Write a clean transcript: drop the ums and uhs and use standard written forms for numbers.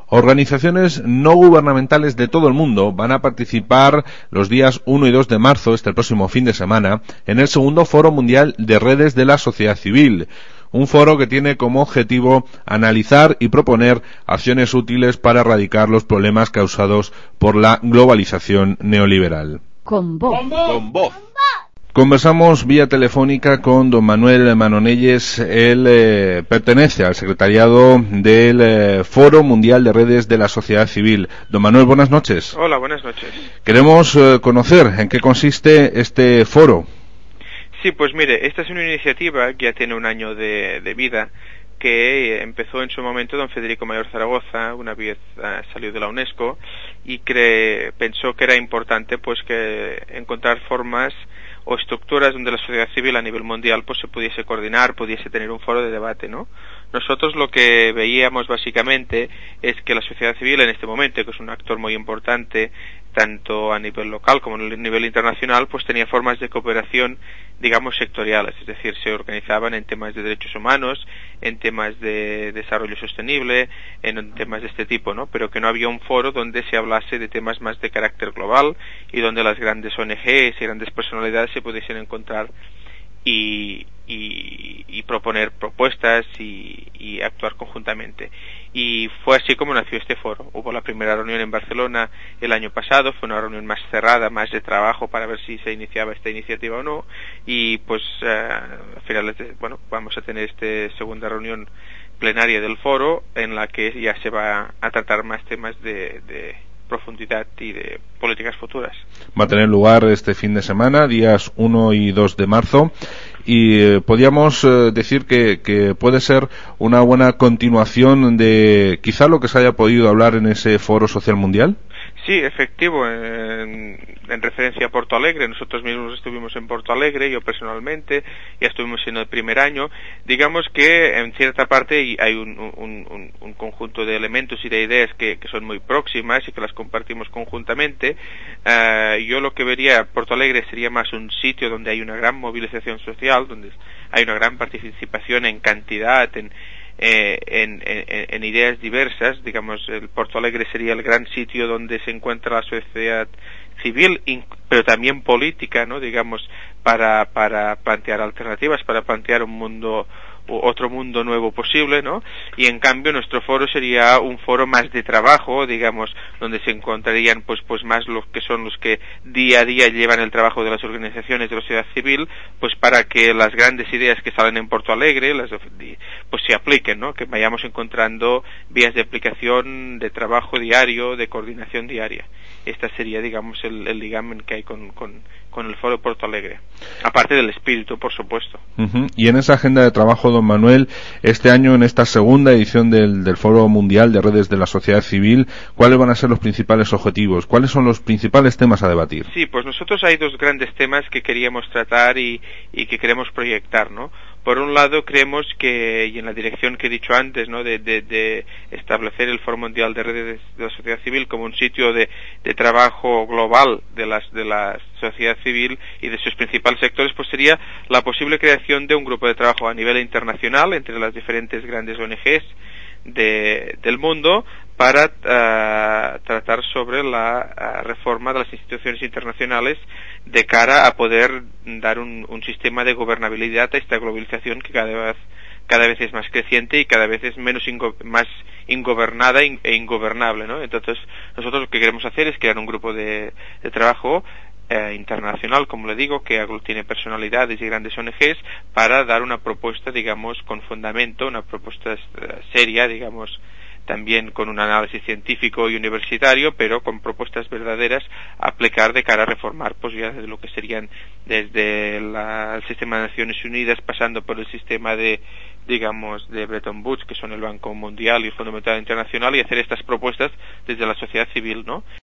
Organizaciones no gubernamentales de todo el mundo van a participar los días 1 y 2 de marzo, el próximo fin de semana, en el segundo Foro Mundial de Redes de la Sociedad Civil. Un foro que tiene como objetivo analizar y proponer acciones útiles para erradicar los problemas causados por la globalización neoliberal. Con voz. Con voz. Conversamos vía telefónica con don Manuel Manonelles. Él pertenece al secretariado del Foro Mundial de Redes de la Sociedad Civil. Don Manuel, buenas noches. Hola, buenas noches. Queremos conocer en qué consiste este foro. Sí, pues mire, esta es una iniciativa que ya tiene un año de vida, que empezó en su momento don Federico Mayor Zaragoza, una vez salió de la UNESCO, y pensó que era importante pues que encontrar formas o estructuras donde la sociedad civil a nivel mundial pues se pudiese coordinar, pudiese tener un foro de debate, ¿no? Nosotros lo que veíamos básicamente es que la sociedad civil en este momento, que es un actor muy importante tanto a nivel local como a nivel internacional, pues tenía formas de cooperación, digamos, sectoriales, es decir, se organizaban en temas de derechos humanos, en temas de desarrollo sostenible, en temas de este tipo, ¿no? Pero que no había un foro donde se hablase de temas más de carácter global y donde las grandes ONGs y grandes personalidades se pudiesen encontrar y proponer propuestas y actuar conjuntamente. Y fue así como nació este foro. Hubo la primera reunión en Barcelona el año pasado, fue una reunión más cerrada, más de trabajo para ver si se iniciaba esta iniciativa o no, y pues al final vamos a tener esta segunda reunión plenaria del foro en la que ya se va a tratar más temas de profundidad y de políticas futuras. Va a tener lugar este fin de semana, días 1 y 2 de marzo, y podríamos decir que puede ser una buena continuación de quizá lo que se haya podido hablar en ese Foro Social Mundial. Sí, efectivo, en referencia a Porto Alegre, nosotros mismos estuvimos en Porto Alegre, yo personalmente, ya estuvimos en el primer año. Digamos que en cierta parte hay un conjunto de elementos y de ideas que son muy próximas y que las compartimos conjuntamente. Yo lo que vería Porto Alegre sería más un sitio donde hay una gran movilización social, donde hay una gran participación en cantidad, en ideas diversas. Digamos, el Porto Alegre sería el gran sitio donde se encuentra la sociedad civil, pero también política, ¿no? Digamos, para plantear alternativas, para plantear otro mundo nuevo posible, ¿no? Y en cambio nuestro foro sería un foro más de trabajo, digamos, donde se encontrarían pues más los que día a día llevan el trabajo de las organizaciones de la sociedad civil, pues para que las grandes ideas que salen en Porto Alegre pues se apliquen, ¿no? Que vayamos encontrando vías de aplicación, de trabajo diario, de coordinación diaria. Esta sería, digamos, el ligamen que hay con el foro de Porto Alegre, aparte del espíritu, por supuesto. Uh-huh. Y en esa agenda de trabajo, don Manuel, este año, en esta segunda edición del Foro Mundial de Redes de la Sociedad Civil, ¿cuáles van a ser los principales objetivos? ¿Cuáles son los principales temas a debatir? Sí, pues nosotros hay dos grandes temas que queríamos tratar y que queremos proyectar, ¿no? Por un lado, creemos que, y en la dirección que he dicho antes, ¿no? de establecer el Foro Mundial de Redes de la Sociedad Civil como un sitio de trabajo global de la sociedad civil y de sus principales sectores, pues sería la posible creación de un grupo de trabajo a nivel internacional entre las diferentes grandes ONGs del mundo para tratar sobre la reforma de las instituciones internacionales de cara a poder dar un sistema de gobernabilidad a esta globalización que cada vez es más creciente y cada vez es más ingobernada e ingobernable, ¿no? Entonces, nosotros lo que queremos hacer es crear un grupo de trabajo internacional, como le digo, que aglutine personalidades y grandes ONGs para dar una propuesta, digamos, con fundamento, una propuesta seria, digamos, también con un análisis científico y universitario, pero con propuestas verdaderas a aplicar de cara a reformar, pues ya desde lo que serían desde el sistema de Naciones Unidas, pasando por el sistema de Bretton Woods, que son el Banco Mundial y el Fondo Monetario Internacional, y hacer estas propuestas desde la sociedad civil, ¿no?